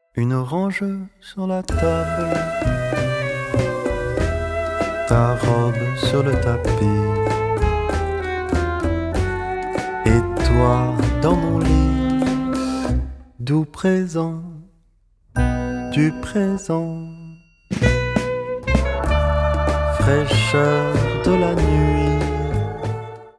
Une orange sur la table, ta robe sur le tapis, et toi dans mon lit, doux présent du présent, fraîcheur de la nuit.